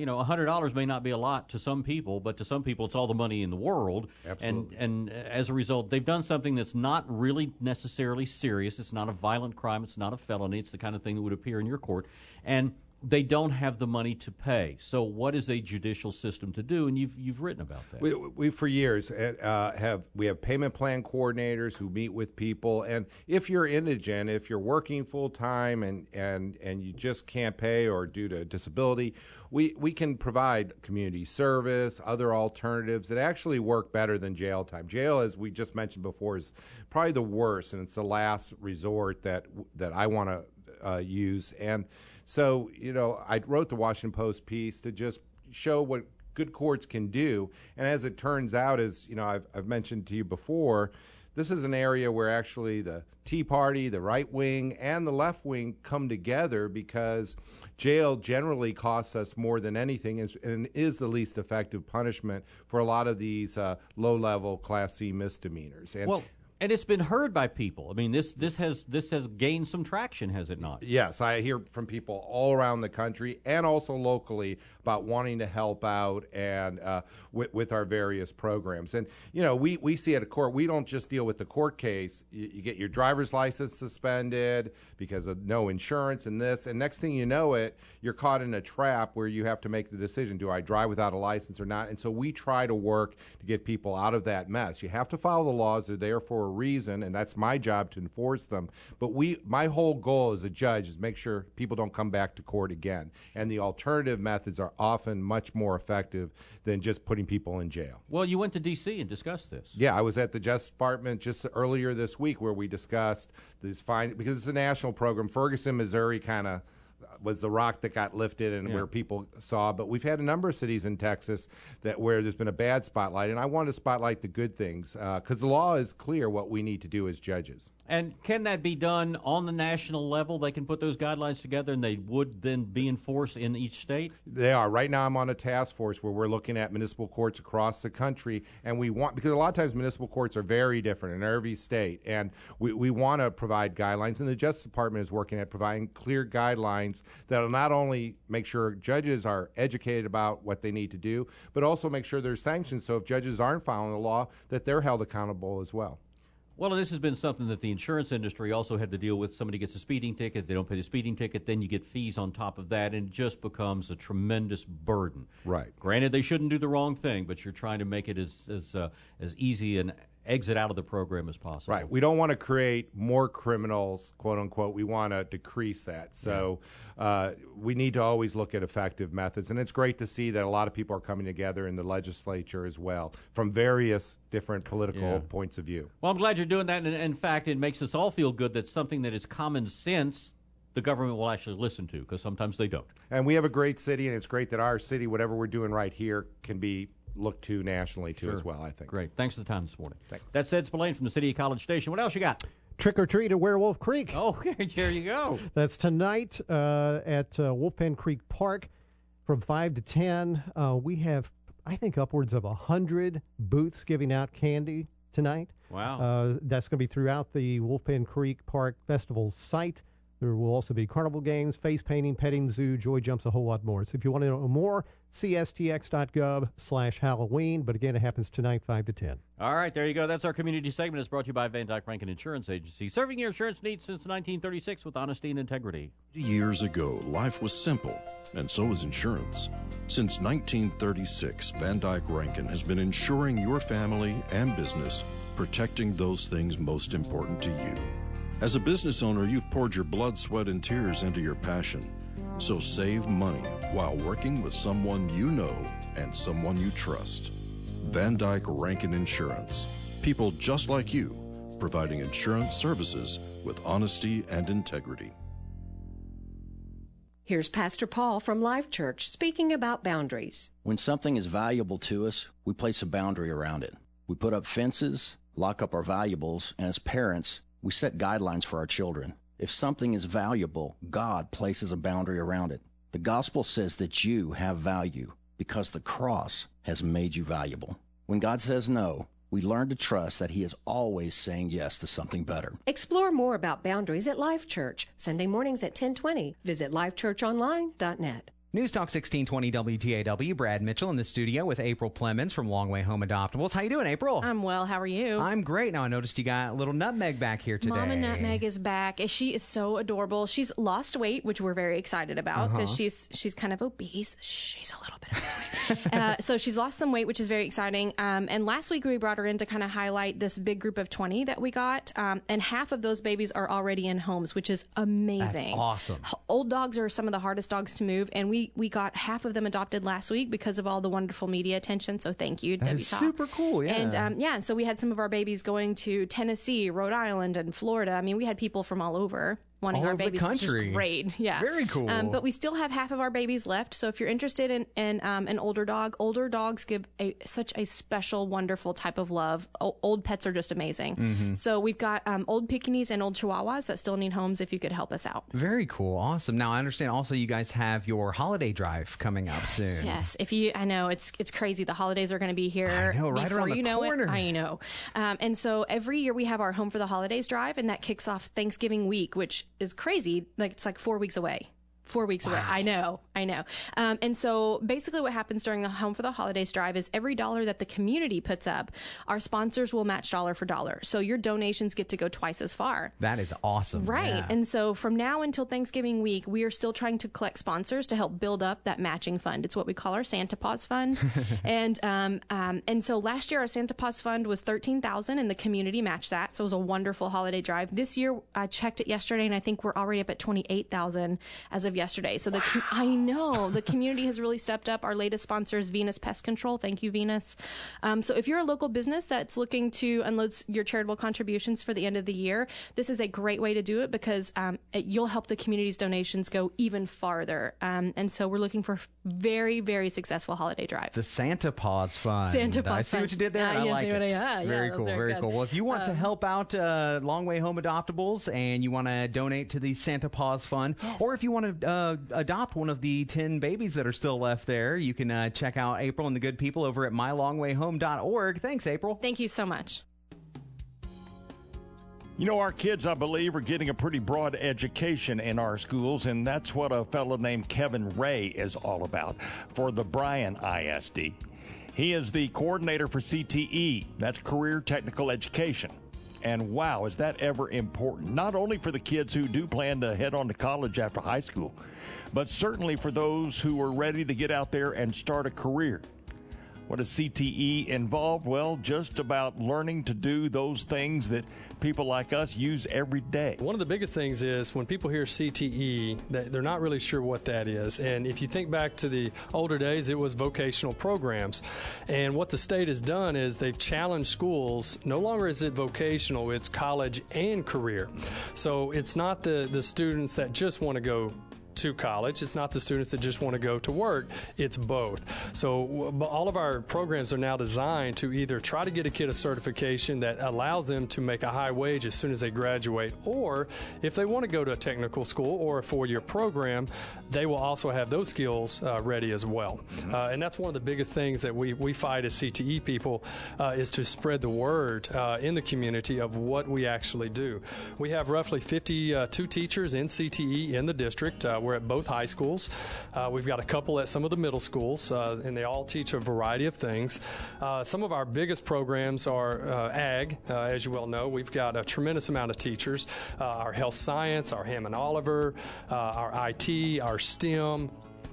$100 may not be a lot to some people, but to some people it's all the money in the world. Absolutely. And as a result, they've done something that's not really necessarily serious. It's not a violent crime. It's not a felony. It's the kind of thing that would appear in your court. And they don't have the money to pay. So what is a judicial system to do? And you've written about that. We for years have payment plan coordinators who meet with people, and if you're indigent, if you're working full time and you just can't pay or due to disability, we can provide community service, other alternatives that actually work better than jail time. Jail, as we just mentioned before, is probably the worst, and it's the last resort that I want to use. And so, I wrote the Washington Post piece to just show what good courts can do. And as it turns out, as I've mentioned to you before, this is an area where actually the Tea Party, the right wing, and the left wing come together because jail generally costs us more than anything and is the least effective punishment for a lot of these low-level Class C misdemeanors. And it's been heard by people. I mean, this has gained some traction, has it not? Yes, I hear from people all around the country and also locally about wanting to help out and with our various programs. And we see at a court, we don't just deal with the court case. You get your driver's license suspended because of no insurance and this, and next thing you know you're caught in a trap where you have to make the decision: do I drive without a license or not? And so we try to work to get people out of that mess. You have to follow the laws; they're there for a reason, and that's my job to enforce them. But my whole goal as a judge is make sure people don't come back to court again. And the alternative methods are often much more effective than just putting people in jail. Well, you went to D.C. and discussed this. Yeah, I was at the Justice Department just earlier this week where we discussed this because it's a national program. Ferguson, Missouri kind of was the rock that got lifted and where people saw. But we've had a number of cities in Texas where there's been a bad spotlight, and I want to spotlight the good things because the law is clear what we need to do as judges. And can that be done on the national level? They can put those guidelines together and they would then be enforced in each state? They are. Right now I'm on a task force where we're looking at municipal courts across the country, and because a lot of times municipal courts are very different in every state, and we want to provide guidelines, and the Justice Department is working at providing clear guidelines that will not only make sure judges are educated about what they need to do, but also make sure there's sanctions so if judges aren't following the law, that they're held accountable as well. Well, this has been something that the insurance industry also had to deal with. Somebody gets a speeding ticket, they don't pay the speeding ticket, then you get fees on top of that, and it just becomes a tremendous burden. Right. Granted, they shouldn't do the wrong thing, but you're trying to make it as easy an exit out of the program as possible. Right. We don't want to create more criminals, quote unquote. We want to decrease that. So we need to always look at effective methods. And it's great to see that a lot of people are coming together in the legislature as well from various different political points of view. Well, I'm glad you're doing that. And in fact, it makes us all feel good that something that is common sense the government will actually listen to, because sometimes they don't. And we have a great city, and it's great that our city, whatever we're doing right here, can be looked to nationally, too, as well, I think. Great. Thanks for the time this morning. Thanks. That's Ed Spillane from the City of College Station. What else you got? Trick or Treat at Werewolf Creek. Oh, there you go. That's tonight at Wolfpen Creek Park from 5 to 10. We have, I think, upwards of 100 booths giving out candy tonight. Wow. That's going to be throughout the Wolfpen Creek Park Festival site. There will also be carnival games, face painting, petting zoo, joy jumps, a whole lot more. So if you want to know more, cstx.gov/Halloween. But again, it happens tonight, 5 to 10. All right, there you go. That's our community segment. It's brought to you by Van Dyke Rankin Insurance Agency, serving your insurance needs since 1936 with honesty and integrity. Years ago, life was simple, and so was insurance. Since 1936, Van Dyke Rankin has been insuring your family and business, protecting those things most important to you. As a business owner, you've poured your blood, sweat, and tears into your passion. So save money while working with someone you know and someone you trust. Van Dyke Rankin Insurance. People just like you, providing insurance services with honesty and integrity. Here's Pastor Paul from Life Church speaking about boundaries. When something is valuable to us, we place a boundary around it. We put up fences, lock up our valuables, and as parents, we set guidelines for our children. If something is valuable, God places a boundary around it. The gospel says that you have value because the cross has made you valuable. When God says no, we learn to trust that He is always saying yes to something better. Explore more about boundaries at Life Church, Sunday mornings at 10:20. Visit lifechurchonline.net. News Talk 1620 WTAW, Brad Mitchell in the studio with April Plemons from Long Way Home Adoptables. How you doing, April? I'm well. How are you? I'm great. Now, I noticed you got a little Nutmeg back here today. Mama Nutmeg is back. She is so adorable. She's lost weight, which we're very excited about because she's kind of obese. She's a little bit overweight. So she's lost some weight, which is very exciting. And last week we brought her in to kind of highlight this big group of 20 that we got. And half of those babies are already in homes, which is amazing. That's awesome. Old dogs are some of the hardest dogs to move, and we got half of them adopted last week because of all the wonderful media attention. So thank you, Debbie. That's super cool, yeah. And so we had some of our babies going to Tennessee, Rhode Island, and Florida. I mean, we had people from all over wanting all our over babies, the country. which is great. Yeah, very cool. But we still have half of our babies left. So if you're interested in an older dog, older dogs give such a special, wonderful type of love. Old pets are just amazing. Mm-hmm. So we've got old Pekingese and old Chihuahuas that still need homes. If you could help us out. Very cool, awesome. Now I understand also you guys have your holiday drive coming up soon. Yes, I know it's crazy. The holidays are going to be here. I know, right before around the you know corner. It. I know. And so every year we have our Home for the Holidays drive, and that kicks off Thanksgiving week, which is crazy. Like it's like 4 weeks away. 4 weeks away. I know. And so basically what happens during the Home for the Holidays drive is every dollar that the community puts up, our sponsors will match dollar for dollar. So your donations get to go twice as far. That is awesome. Right. Yeah. And so from now until Thanksgiving week, we are still trying to collect sponsors to help build up that matching fund. It's what we call our Santa Paws Fund. And so last year our Santa Paws Fund was $13,000 and the community matched that. So it was a wonderful holiday drive. This year I checked it yesterday and I think we're already up at $28,000 as of of yesterday. So I know the community has really stepped up. Our latest sponsor is Venus Pest Control. Thank you, Venus. So if you're a local business that's looking to unload your charitable contributions for the end of the year, this is a great way to do it because you'll help the community's donations go even farther. And so we're looking for very, very successful holiday drive. The Santa Paws Fund. Santa Paws I see Fund. what you did there. I like it. Very cool. Very good. cool. Well, if you want to help out Long Way Home Adoptables and you want to donate to the Santa Paws Fund, or if you want to adopt one of the 10 babies that are still left there, you can check out April and the good people over at mylongwayhome.org. Thanks, April. Thank you so much. You know, our kids, I believe, are getting a pretty broad education in our schools, and that's what a fellow named Kevin Ray is all about for the Bryan ISD. He is the coordinator for CTE, that's Career Technical Education. And wow, is that ever important, not only for the kids who do plan to head on to college after high school, but certainly for those who are ready to get out there and start a career. What does CTE involve? Well, just about learning to do those things that people like us use every day. One of the biggest things is when people hear CTE, they're not really sure what that is. And if you think back to the older days, it was vocational programs. And what the state has done is they've challenged schools. No longer is it vocational, it's college and career. So it's not the students that just want to go to college. It's not the students that just want to go to work. It's both. So all of our programs are now designed to either try to get a kid a certification that allows them to make a high wage as soon as they graduate, or if they want to go to a technical school or a 4-year program, they will also have those skills ready as well. And that's one of the biggest things that we fight as CTE people is to spread the word in the community of what we actually do. We have roughly 52 teachers in CTE in the district. We're at both high schools. We've got a couple at some of the middle schools, and they all teach a variety of things. Some of our biggest programs are ag, as you well know. We've got a tremendous amount of teachers. Our health science, our Hammond Oliver, our IT, our STEM,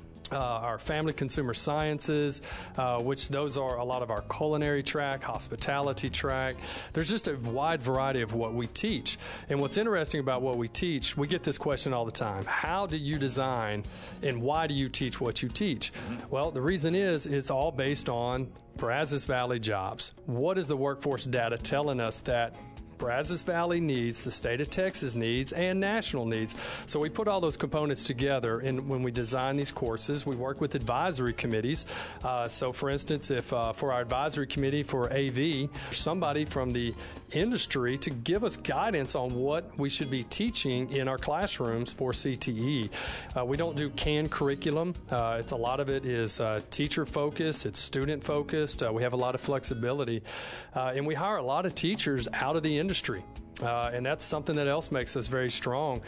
our family consumer sciences, which those are a lot of our culinary track, hospitality track. There's just a wide variety of what we teach. And what's interesting about what we teach, we get this question all the time. How do you design and why do you teach what you teach? Well, the reason is it's all based on Brazos Valley jobs. What is the workforce data telling us that Brazos Valley needs, the state of Texas needs, and national needs? So we put all those components together, and when we design these courses, we work with advisory committees. So for instance, if for our advisory committee for AV, somebody from the industry to give us guidance on what we should be teaching in our classrooms for CTE. We don't do canned curriculum. A lot of it is teacher focused, it's student focused. We have a lot of flexibility, and we hire a lot of teachers out of the industry. And that's something that else makes us very strong.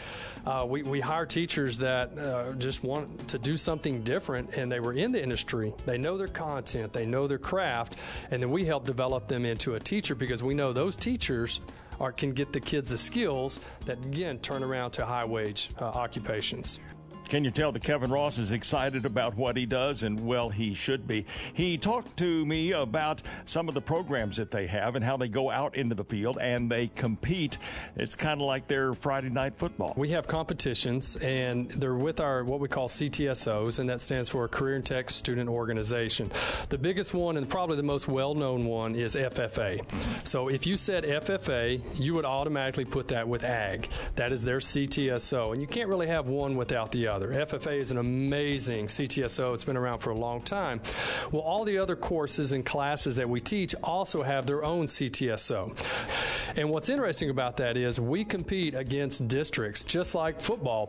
We hire teachers that just want to do something different, and they were in the industry. They know their content, they know their craft, and then we help develop them into a teacher because we know those teachers can get the kids the skills that, again, turn around to high-wage occupations. Can you tell that Kevin Ross is excited about what he does? And, well, he should be. He talked to me about some of the programs that they have and how they go out into the field and they compete. It's kind of like their Friday night football. We have competitions, and they're with our what we call CTSOs, and that stands for Career and Tech Student Organization. The biggest one and probably the most well-known one is FFA. So if you said FFA, you would automatically put that with AG. That is their CTSO, and you can't really have one without the other. FFA is an amazing CTSO. It's been around for a long time. Well, all the other courses and classes that we teach also have their own CTSO. And what's interesting about that is we compete against districts, just like football.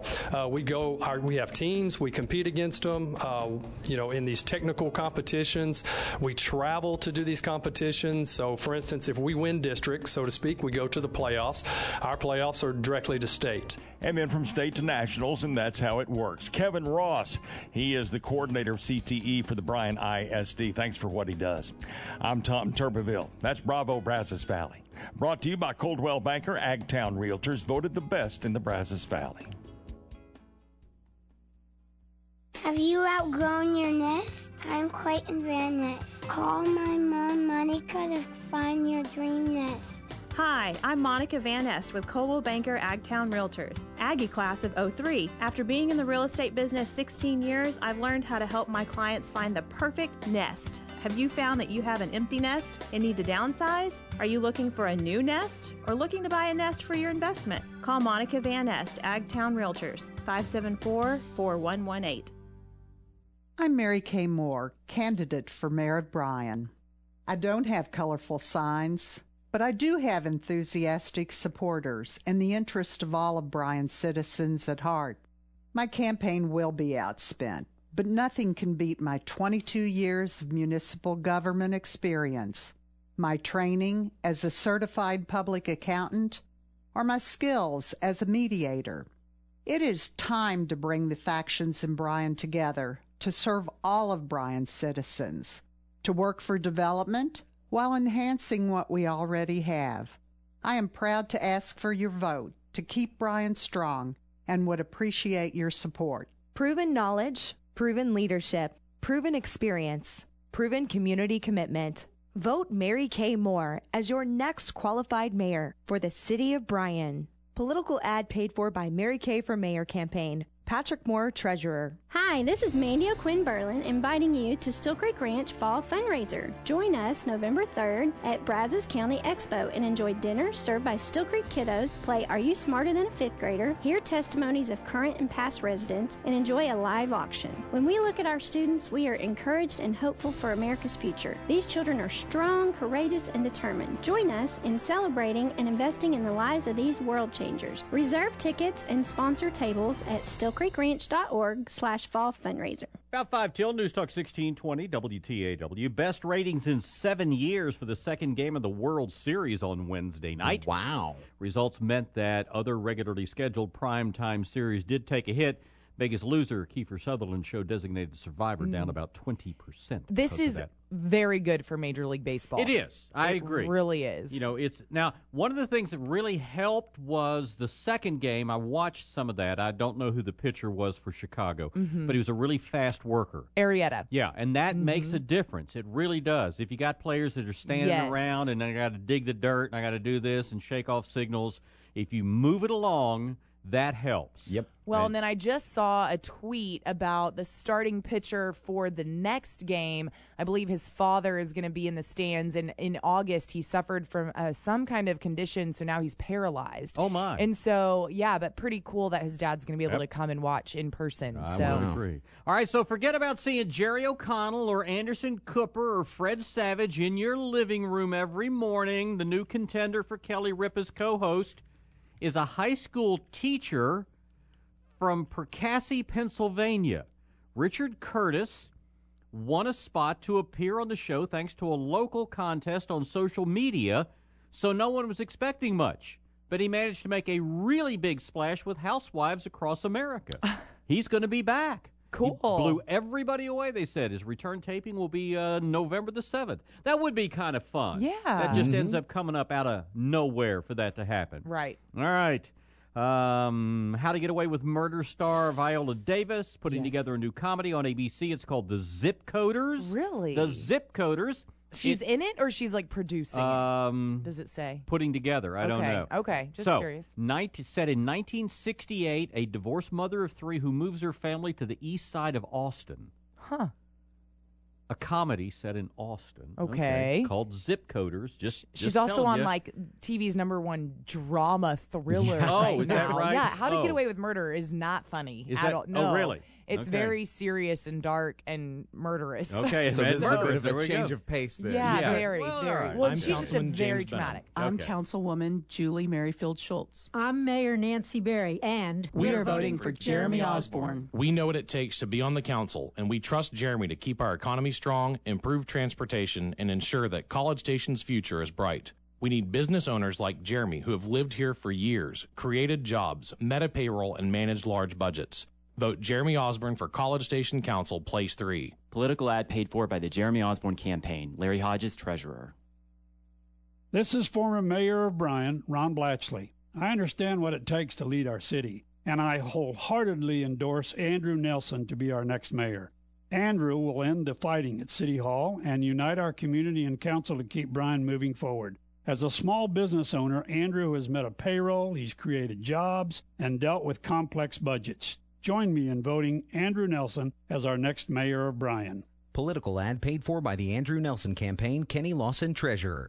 We have teams. We compete against them. In these technical competitions, we travel to do these competitions. So, for instance, if we win district, so to speak, we go to the playoffs. Our playoffs are directly to state. And then from state to nationals, and that's how it works. Kevin Ross, he is the coordinator of CTE for the Bryan ISD. Thanks for what he does. I'm Tom Turbeville. That's Bravo Brazos Valley. Brought to you by Coldwell Banker Agtown Realtors, voted the best in the Brazos Valley. Have you outgrown your nest? I'm Clayton Van Ness. Call my mom, Monica, to find your dream nest. Hi, I'm Monica Van Est with Coldwell Banker Agtown Realtors, Aggie class of 03. After being in the real estate business 16 years, I've learned how to help my clients find the perfect nest. Have you found that you have an empty nest and need to downsize? Are you looking for a new nest or looking to buy a nest for your investment? Call Monica Van Est, Agtown Realtors, 574-4118. I'm Mary Kay Moore, candidate for mayor of Bryan. I don't have colorful signs, but I do have enthusiastic supporters and the interest of all of Bryan's citizens at heart. My campaign will be outspent, but nothing can beat my 22 years of municipal government experience, my training as a certified public accountant, or my skills as a mediator. It is time to bring the factions in Bryan together to serve all of Bryan's citizens, to work for development while enhancing what we already have. I am proud to ask for your vote to keep Bryan strong and would appreciate your support. Proven knowledge, proven leadership, proven experience, proven community commitment. Vote Mary Kay Moore as your next qualified mayor for the city of Bryan. Political ad paid for by Mary Kay for Mayor campaign. Patrick Moore, Treasurer. Hi, this is Mandy O'Quinn Berlin inviting you to Still Creek Ranch Fall Fundraiser. Join us November 3rd at Brazos County Expo and enjoy dinner served by Still Creek kiddos, play Are You Smarter Than a Fifth Grader, hear testimonies of current and past residents, and enjoy a live auction. When we look at our students, we are encouraged and hopeful for America's future. These children are strong, courageous, and determined. Join us in celebrating and investing in the lives of these world changers. Reserve tickets and sponsor tables at stillcreekranch.org/fall fundraiser. About 5 till, News Talk 1620, WTAW. Best ratings in 7 years for the second game of the World Series on Wednesday night. Wow. Results meant that other regularly scheduled primetime series did take a hit. Biggest loser, Kiefer Sutherland show Designated Survivor, down about 20%. This is very good for Major League Baseball. It is. I agree. It really is. You know, it's now one of the things that really helped was the second game. I watched some of that. I don't know who the pitcher was for Chicago, but he was a really fast worker. Arrieta. Yeah, and that makes a difference. It really does. If you got players that are standing around and I got to dig the dirt and I got to do this and shake off signals, if you move it along, that helps. Yep. Well, and then I just saw a tweet about the starting pitcher for the next game. I believe his father is going to be in the stands, and in August he suffered from some kind of condition, so now he's paralyzed. Oh, my. And so, yeah, but pretty cool that his dad's going to be able to come and watch in person. I would agree. All right, so forget about seeing Jerry O'Connell or Anderson Cooper or Fred Savage in your living room every morning. The new contender for Kelly Ripa's co-host is a high school teacher from Perkasie, Pennsylvania. Richard Curtis won a spot to appear on the show thanks to a local contest on social media, so no one was expecting much. But he managed to make a really big splash with housewives across America. He's going to be back. Cool. He blew everybody away, they said. His return taping will be November the 7th. That would be kind of fun. Yeah. That just ends up coming up out of nowhere for that to happen. Right. All right. How to Get Away with Murder star Viola Davis putting together a new comedy on ABC. It's called The Zip Coders. Really? The Zip Coders. She's in it, or she's like producing it? Does it say? Putting together. I don't know. Okay, just curious. Set in 1968, a divorced mother of 3 who moves her family to the east side of Austin. Huh. A comedy set in Austin. Okay. Called Zip Coders. She's also on like TV's #1 drama thriller. Oh, is that right? Yeah. How to Get Away with Murder is not funny Is at that, all. No. Oh, really? It's very serious and dark and murderous. Okay, so this is a bit of There a we change go. of pace then. Yeah, very. Well, I'm she's just a Councilman very James traumatic. I'm Councilwoman Julie Merrifield Schultz. I'm Mayor Nancy Berry, and we are voting for Jeremy Osborne. We know what it takes to be on the council, and we trust Jeremy to keep our economy strong, improve transportation, and ensure that College Station's future is bright. We need business owners like Jeremy who have lived here for years, created jobs, met a payroll, and managed large budgets. Vote Jeremy Osborne for College Station Council, Place 3. Political ad paid for by the Jeremy Osborne campaign. Larry Hodges, Treasurer. This is former Mayor of Bryan, Ron Blatchley. I understand what it takes to lead our city, and I wholeheartedly endorse Andrew Nelson to be our next mayor. Andrew will end the fighting at City Hall and unite our community and council to keep Bryan moving forward. As a small business owner, Andrew has met a payroll, he's created jobs, and dealt with complex budgets. Join me in voting Andrew Nelson as our next mayor of Bryan. Political ad paid for by the Andrew Nelson campaign, Kenny Lawson, Treasurer.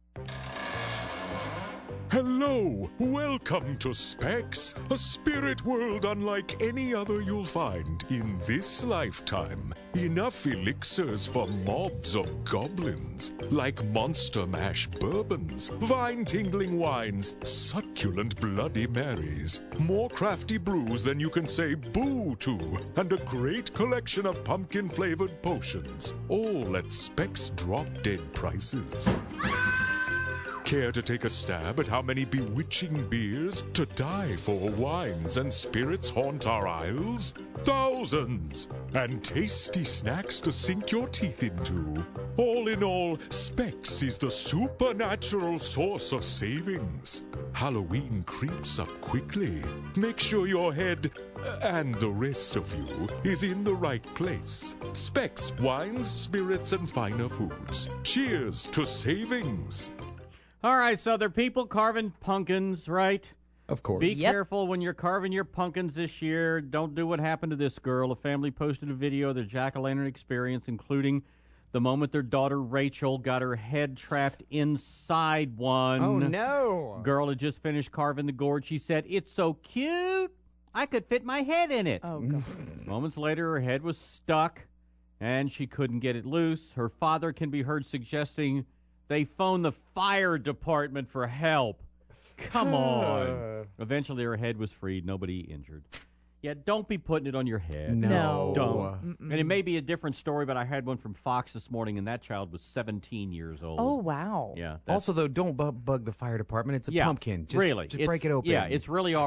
Hello, welcome to Specs, a spirit world unlike any other you'll find in this lifetime. Enough elixirs for mobs of goblins, like monster mash bourbons, vine-tingling wines, succulent Bloody Marys, more crafty brews than you can say boo to, and a great collection of pumpkin-flavored potions, all at Specs drop-dead prices. Care to take a stab at how many bewitching beers to die for wines and spirits haunt our aisles? Thousands! And tasty snacks to sink your teeth into. All in all, Specs is the supernatural source of savings. Halloween creeps up quickly. Make sure your head, and the rest of you, is in the right place. Specs wines, spirits, and finer foods. Cheers to savings! All right, Southern people carving pumpkins, right? Of course. Be careful when you're carving your pumpkins this year. Don't do what happened to this girl. A family posted a video of their jack-o'-lantern experience, including the moment their daughter Rachel got her head trapped inside one. Oh, no. Girl had just finished carving the gourd. She said, "It's so cute. I could fit my head in it." Oh, God. Moments later, her head was stuck, and she couldn't get it loose. Her father can be heard suggesting they phone the fire department for help. Come on. Eventually, her head was freed. Nobody injured. Yeah, don't be putting it on your head. No. Don't. And it may be a different story, but I had one from Fox this morning, and that child was 17 years old. Oh, wow. Yeah. Also, though, don't bug the fire department. It's a pumpkin. Just, really. Just break it open. Yeah, it's really